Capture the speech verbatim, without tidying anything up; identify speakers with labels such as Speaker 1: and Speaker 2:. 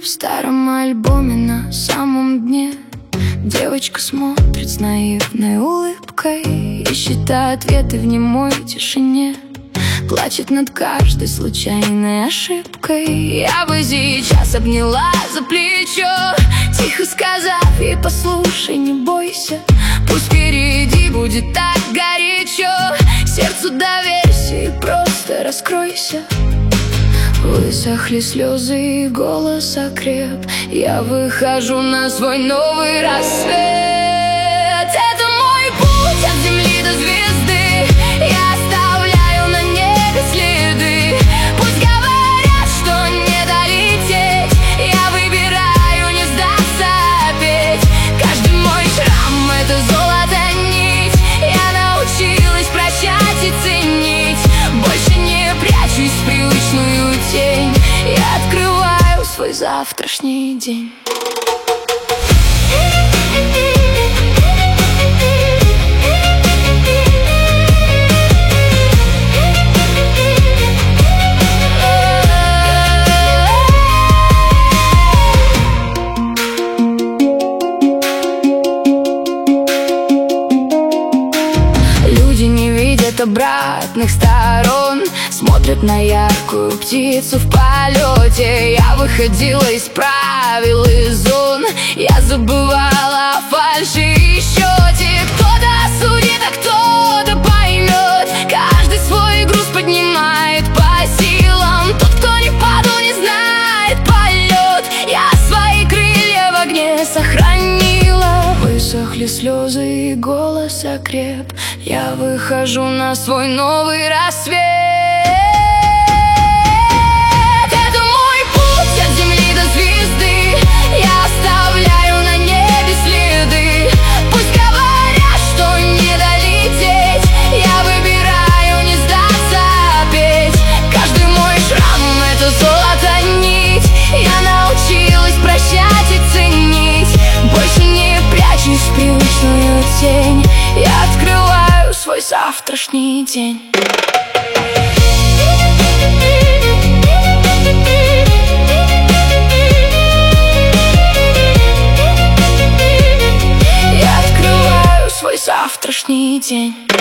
Speaker 1: В старом альбоме на самом дне девочка смотрит с наивной улыбкой, ищет ответы в немой тишине, плачет над каждой случайной ошибкой. Я бы сейчас обняла за плечо, тихо сказав ей: послушай, не бойся, пусть впереди будет так горячо. Сердцу доверься и просто раскройся. Высохли слезы и голос окреп, я выхожу на свой новый рассвет. Это мой путь от земли до звезды, я оставляю на небе следы. Пусть говорят, что не долететь, я выбираю не сдаться опять. Каждый мой шрам — это золото нить, я научилась прощать и ценить. Больше не прячусь в привычную тень, я открываю свой завтрашний день. Люди не видят обратных сторон, смотрят на яркую птицу в полете. Я выходила из правил и зон, я забывала о фальши и счете. Кто-то осудит, а кто-то поймет, каждый свой груз поднимает по силам. Тот, кто не падал, не знает полет, я свои крылья в огне сохранила. Высохли слезы и голос окреп, я выхожу на свой новый рассвет. Это мой путь от земли до звезды, я оставляю на небе следы. Пусть говорят, что не долететь, я выбираю не сдаться опять. Каждый мой шрам — это золото нить, я научилась прощать и ценить. Больше не прячусь в привычную тень, я открываю свой завтрашний день. Я открываю свой завтрашний день.